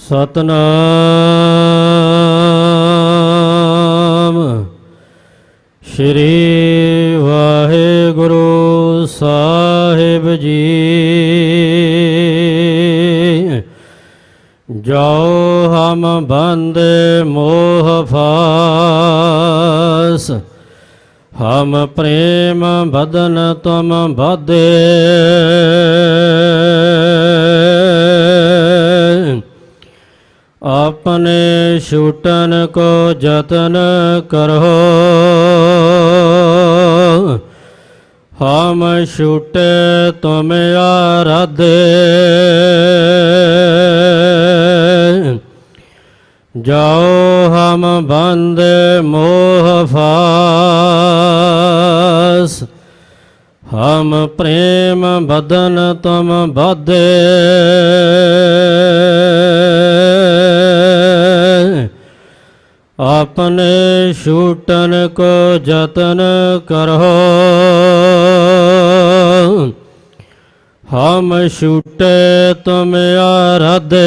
ਸਤਨਾਮ ਸ਼੍ਰੀ ਵਾਹਿਗੁਰੂ ਸਾਹਿਬ ਜੀ। ਜੋ ਹਮ ਬੰਦੇ ਮੋਹ ਫਾਸ, ਹਮ ਪ੍ਰੇਮ ਬਦਨ ਤੁਮ ਬਾਧੇ। ਆਪਣੇ ਛੂਟਨ ਕੋ ਜਤਨ ਕਰੋ, ਹਮ ਛੂਟੇ ਤੁਮ ਆਰਾਧੇ। ਜਾਓ ਹਮ ਬੰਦੇ ਮੋਹ ਫਾਸ, ਹਮ ਪ੍ਰੇਮ ਬਦਨ ਤੁਮ ਬਾਧੇ। ਆਪਣੇ ਛੂਟਨ ਕੋ ਜਤਨ ਕਰੋ, ਹਮ ਛੂਟੇ ਤੁਮ ਆਰਾਧੇ।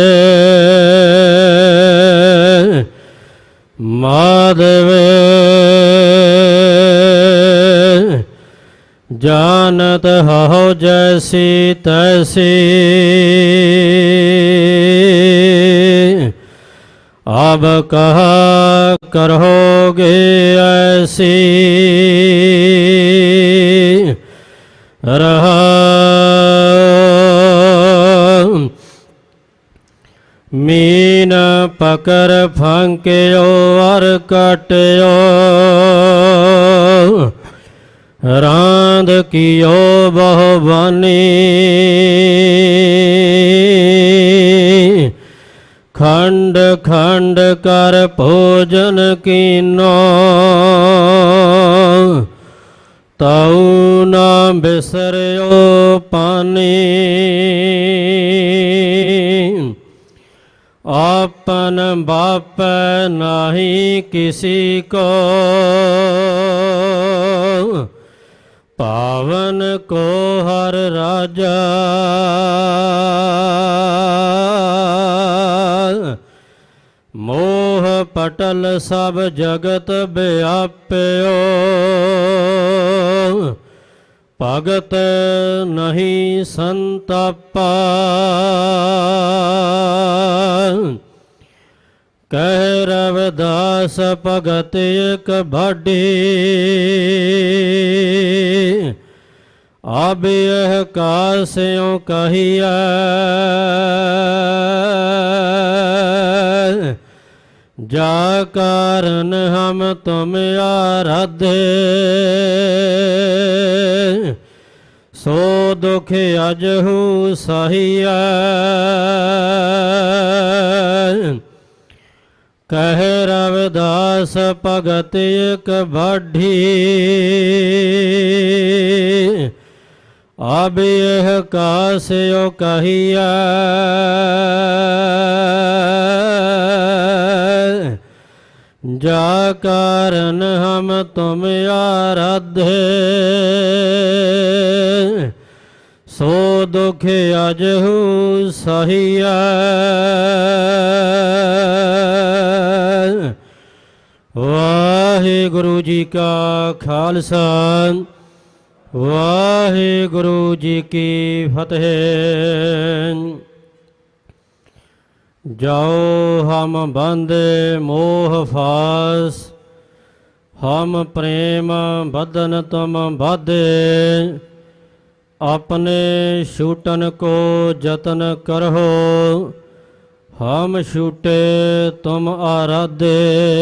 ਮਾਧਵੇ ਜਾਨਤ ਹੋ ਜੈਸੀ ਤੈਸੀ, ਅਬ ਕਹਾ ਕਰੋਗੇ ਐਸੀ। ਰਹਾਉ ਮੀਨ ਪਕਰ ਫੰਕਿਓ ਅਰ ਕਟਿਓ, ਰਾਂਦ ਕੀਓ ਬਹੁਬਾਨੀ। ਖੰਡ ਖੰਡ ਕਰ ਭੋਜਨ ਕੀਨੋ, ਤਉ ਨਾ ਬਿਸਰਿਓ ਪਾਨੀ। ਆਪਨ ਬਾਪੈ ਨਾਹੀ ਕਿਸੀ ਕੋ, ਪਾਵਨ ਕੋ ਹਰ ਰਾਜਾ। ਮੋਹ ਪਟਲ ਸਭ ਜਗਤ ਵਿਆਪਿਓ, ਭਗਤ ਨਹੀਂ ਸੰਤਾਪਾ। ਕਹਿ ਰਵਿਦਾਸ ਭਗਤ ਇਕ ਭਾਡੀ, ਆਬ ਇਹ ਕਾਸਿਓ ਕਹੀਐ। ਜਾ ਕਾਰਨ ਹਮ ਤੁਮ ਆਰਾਧੇ, ਸੋ ਦੁਖ ਅਜਹੂ ਸਹੀਐ। ਕਹਿ ਰਵਿਦਾਸ ਭਗਤ ਇਕ ਭਾਡੀ, ਆਬ ਇਹ ਕਾਸਿਓ ਕਹੀਐ। ਜਾ ਕਾਰਨ ਹਮ ਤੁਮ ਆਰਾਧੇ, ਸੋ ਦੁਖ ਅਜਹੂ ਸਹੀਐ। ਵਾਹਿਗੁਰੂ ਜੀ ਕਾ ਖਾਲਸਾ, ਵਾਹਿਗੁਰੂ ਜੀ ਕੀ ਫਤਿਹ। ਜਾਓ ਹਮ ਬੰਦੇ ਮੋਹ ਫਾਸ, ਹਮ ਪ੍ਰੇਮ ਬਦਨ ਤੁਮ ਬਾਧੇ। ਆਪਣੇ ਛੂਟਨ ਕੋ ਜਤਨ ਕਰੋ, ਹਮ ਛੂਟੇ ਤੁਮ ਆਰਾਧੇ।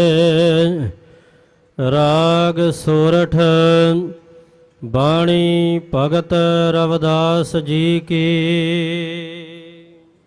ਰਾਗ ਸੋਰਠ ਬਾਣੀ ਭਗਤ ਰਵਿਦਾਸ ਜੀ ਕੀ।